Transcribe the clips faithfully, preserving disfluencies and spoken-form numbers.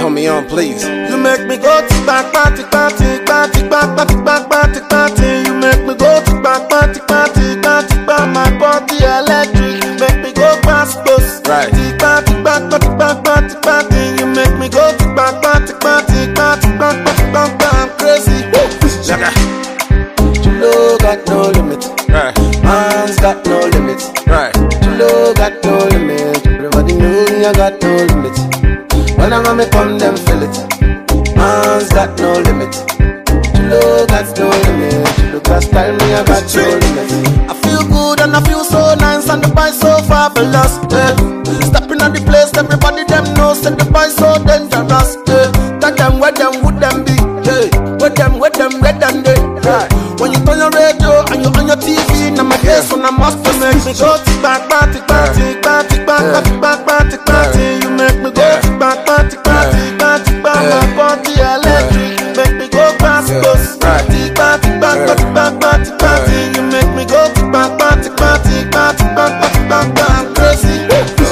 Put me on, please. You make me go to back, party, party, party, back, party, back, party, party. You make me go to back, party, party, party, back, my body electric. You make me go past bus. Right. Party, back, party, back, party, party. You make me go to back, party, party, party, back, party, back, back. I'm crazy. Jaga. Chulo got no limit. Right. Man's got no limit. Right. Chulo got no limit. Everybody know me, I got no limit. When I'm gonna come, them feel it. Man's got no limit. Chulo got no limit. Chulo got style, me, I got no limit. I feel good and I feel so nice and the boy so fabulous. Eh. Stepping on the place, everybody them knows that the boy so dangerous. Eh. Tell them where them would them be. Hey. Where them, where them, where them they. Right. When you turn your radio and you on your T V, now my face on a must to make me go to back, party, party, party, back, party, back, party, party. You make me go to back, party, party, party, back, my body electric. Make me go past bus. Party, party, back, party, back, party, party. You make me go to back, party, party, party, back, party, back, back. I'm crazy.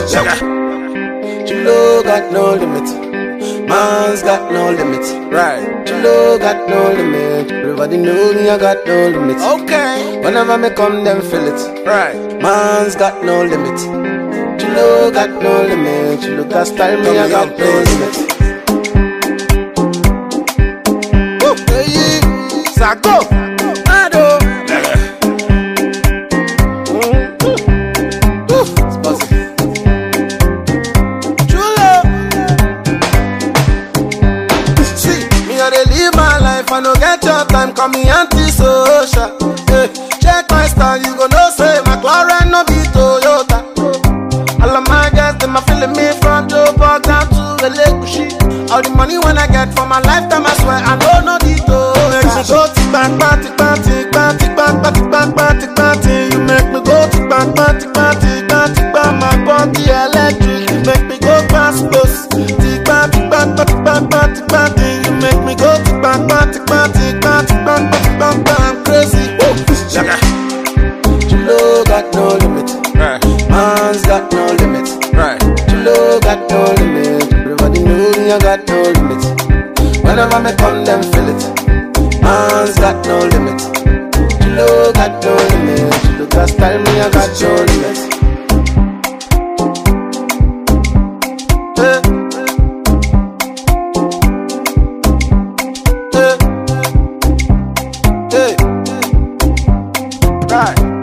Chulo got no limit. Man's got no limit. Right. Chulo got no limit. Everybody know me, I got no limit. Okay. Whenever me come, them feel it. Right. Man's got no limit. Chulo got no limit. Chulo got style, me, I got no limit. Woo, hey, Sako, Ado. I no get your time, call me anti-social. Hey, check my style, you gon' know say McLaren no be Toyota. All of my guys, them a feeling me from Joburg down to Elegushi. All the money when I get for my lifetime, I swear I know no detail. Make me go to back, party, party, party, back, party, back, party, party. You make me go to back, party, party, party, back, my body electric. You make me go past bus. Party, party, back, party, back, party, party. You make me go to back, party, party, party, back, party, back, back. I'm crazy. Jaga. Chulo got no limit. Right. Man's got no limit. Right. Chulo got no limit. Everybody know me, I got no limit. Whenever me come, them feel it. Man's got no limit. Chulo got no limit. Chulo got style, me, I got no limit. Hey. Hey. Hey. Right.